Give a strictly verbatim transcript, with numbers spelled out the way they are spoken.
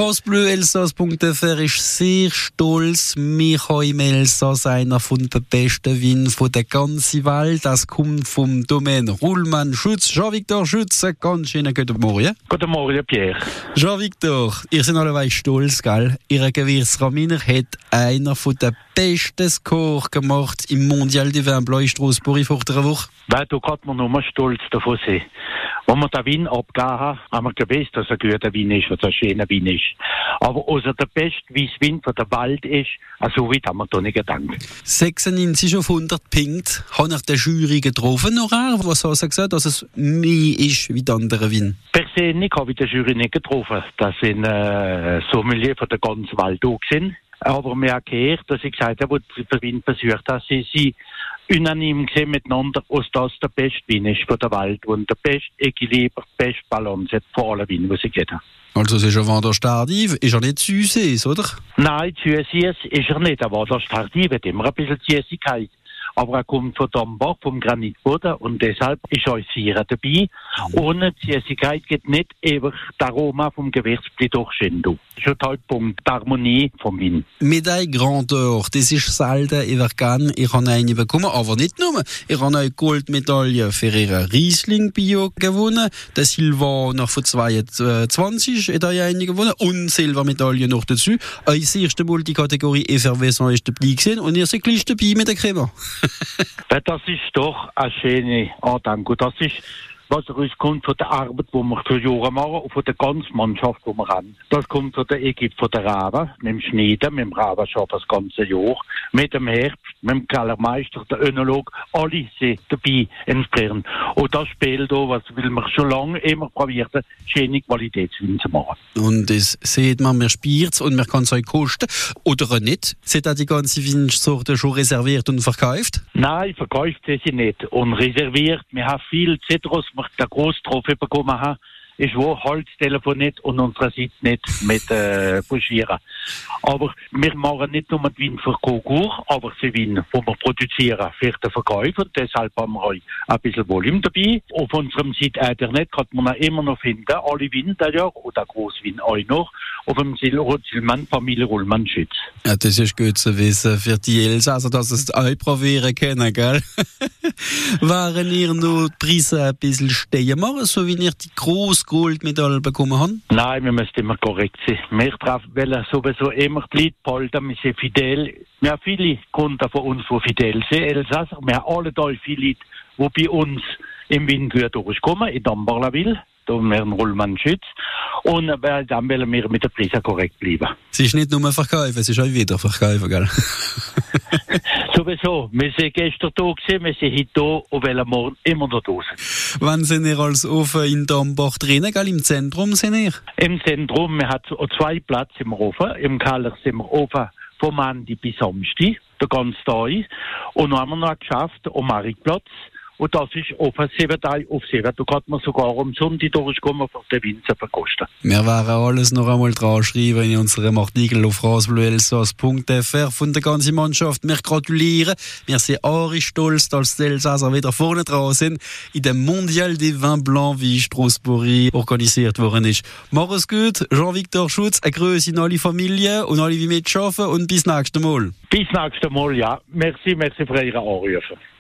France Bleu Elsass Punkt F R ist sehr stolz. Wir haben im Elsass einer von den besten Weinen von der ganzen Welt. Das kommt vom Domain Ruhlmann Schütz. Jean-Victor Schütz, ganz schönen guten Morgen. Guten Morgen, Pierre. Jean-Victor, ihr seid alle stolz, gell? Ihr Gewürztraminer hat einer von den besten Score gemacht im Mondial de Vin Blanc in Strasbourg vor der Woche. Weil du kannst mir nur stolz davon sein. Als wir den Wein abgegeben haben, haben wir gewusst, dass er ein guter Wein ist, dass er ein schöner Wein ist. Aber als er der beste Weisswein von der Welt ist, so weit haben wir da nicht gedacht. sechsundneunzig auf hundert Punkte. Habe ich den Jury getroffen noch? Was hast du gesagt, dass es mehr ist wie die anderen Weine? Persönlich habe ich den Jury nicht getroffen. Das sind äh, Sommelier von der ganzen Welt da gewesen. Aber wir haben gehört, dass ich gesagt habe, wo der Wein besucht hat, sie sind unanim gesehen miteinander, als das der beste Wein ist von der Welt und der beste Equilibre, die beste Balance hat von allen Weinen, die sie gegeben haben. Also es ist ein Vendeur Tardive, ist er nicht süß, oder? Nein, süß ist er nicht, aber Vendeur Tardive hat immer ein bisschen Süßigkeit. Aber er kommt von Dambach, vom Granitboden, und deshalb ist auch sehr dabei. Ohne Süßigkeit geht nicht einfach das Aroma vom Gewürz durch schön durch. Das ist ein Halbpunkt, die Harmonie vom Wein. Medaille Grandeur, das ist selten, ich wäre gerne, ich habe eine bekommen, aber nicht nur. Ich habe eine Goldmedaille für ihren Riesling Bio gewonnen, der Silvan noch von zweiundzwanzig hat er eine gewonnen und Silbermedaille noch dazu. Als erste Multikategorie Effervescent ist dabei gewesen und ihr seid gleich dabei mit der Crema. Das ist doch eine schöne Andenken. Das ist, was rauskommt von der Arbeit, die wir für Jahre machen und von der ganzen Mannschaft, die wir haben. Das kommt von der Equipe von der Rabe, mit dem Schneiden, mit dem Rabenschaf das ganze Jahr, mit dem Herbst, mit dem Kellermeister, der Önolog, alle sind dabei entsprechend. Und das Spiel hier, was will man schon lange immer probieren, schöne Qualitätsweine zu machen. Und das sieht man, man spürt es und man kann es auch kosten. Oder nicht? Sind da die ganze Weinsorte schon reserviert und verkauft? Nein, verkauft sie sie nicht. Und reserviert. Wir haben viel Zitrus, wir den grossen Trophäe bekommen haben, ist wo Holztelefon nicht und unsere Seite nicht mit äh, Puschieren. Aber wir machen nicht nur die Wein für Konkur, aber die Wein, die wir produzieren für den Verkauf. Und deshalb haben wir auch ein bisschen Volumen dabei. Auf unserem Seite Internet kann man immer noch finden, alle Weine da ja, und der Grosswein auch noch, auf dem Silmann Familie Ruhlmann Schütz. Ja, das ist gut zu wissen für die Elsasser, dass sie es auch probieren können, gell? Waren ihr noch die Preise ein bisschen stehen machen, so wie ihr die grosse Goldmedaille bekommen habt? Nein, wir müssen immer korrekt sein. Wir wollen sowieso immer die Leute behalten, wir sind fidel. Wir haben viele Kunden von uns, die fidel sind. Elsasser, wir haben alle da viele Leute, die bei uns im Weingut durchkommen, in Dambarlaville. Da haben wir einen Ruhlmann Schütz. Und weil dann wollen wir mit den Preisen korrekt bleiben. Es ist nicht nur verkaufen, es ist auch wieder verkaufen, gell? Sowieso. Wir sind gestern da gewesen, wir sind heute da und wollen morgen immer noch da sein. Wann sind ihr als Ofen in Dambach drinnen, gell? Im Zentrum sind ihr? Im Zentrum, wir haben zwei Plätze im Ofen. Im Keller sind wir offen vom Montag bis Samstag, der ganze Tag. Und dann haben wir noch geschafft am Marktplatz. Und das ist offen sieben Tage auf sieben. Da kann man sogar am Sonntag durchkommen, für den Wein zu verkosten. Wir werden alles noch einmal dran schreiben in unserem Artikel auf france bleu elsass Punkt f r von der ganzen Mannschaft. Wir gratulieren. Wir sind alle stolz, dass die Elsasser wieder vorne dran sind in dem Mondial des Vins Blancs, wie in Strasbourg organisiert worden ist. Mach es gut. Jean-Victor Schütz, eine Grüße in alle Familien und alle, die mitarbeiten und bis nächstes Mal. Bis nächstes Mal, ja. Merci, merci für Ihre Anrufe.